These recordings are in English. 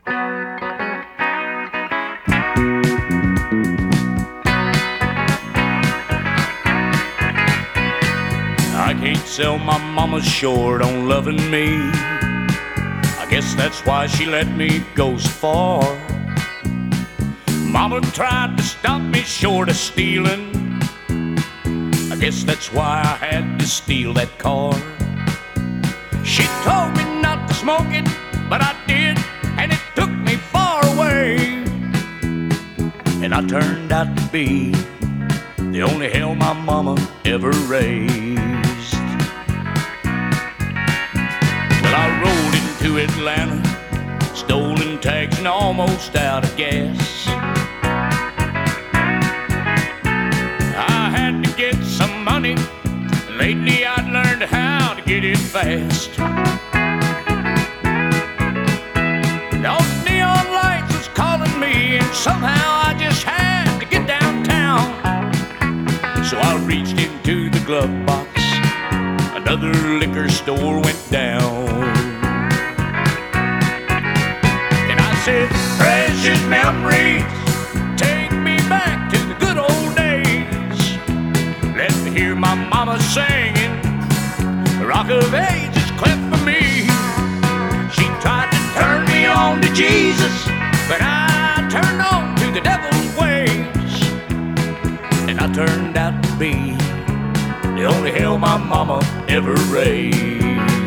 I can't sell my mama short on loving me. I guess that's why she let me go so far. Mama tried to stop me short of stealing. I guess that's why I had to steal that car. She told me not to smoke it, but I did, and it took me far away. And I turned out to be the only hell my mama ever raised. Well, I rolled into Atlanta, stolen tags and almost out of gas. I had to get some money, and lately I'd learned how to get it fast. Those neon lights was calling me, and somehow I just had to get downtown. So I reached into the glove box, another liquor store went down. And I said, precious memories, take me back to the good old days. Let me hear my mama singing, the Rock of Ages cleft for me. She tried to turn me on to Jesus, but I turned on to the devil's ways. And I turned out to be the only hell my mama ever raised.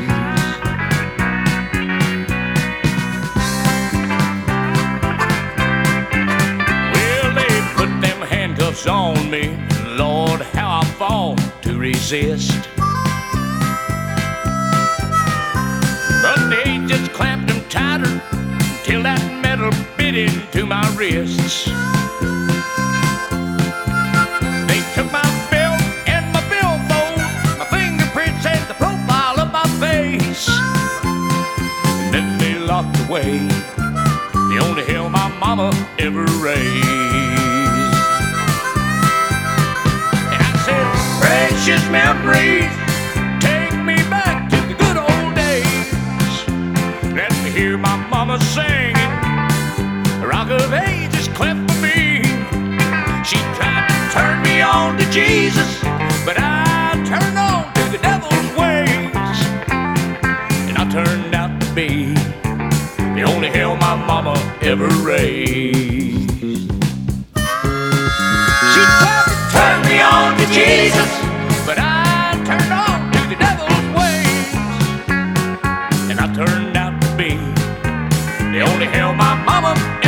Well, they put them handcuffs on me, Lord, how I fought to resist. But they just clamped them tighter till that metal bit into my wrists. They took my belt and my billfold, my fingerprints and the profile of my face. And then they locked away the only hell my mama ever raised. And I said, precious memories, take me back to the good old days. Let me hear my mama singing, the Rock of Ages cleft for me. She tried to turn me on to Jesus, but I turned on to the devil's ways. And I turned out to be the only hell my mama ever raised. She tried to turn me on to Jesus, but I turned on to the devil's ways. And I turned out to be the only hell my mama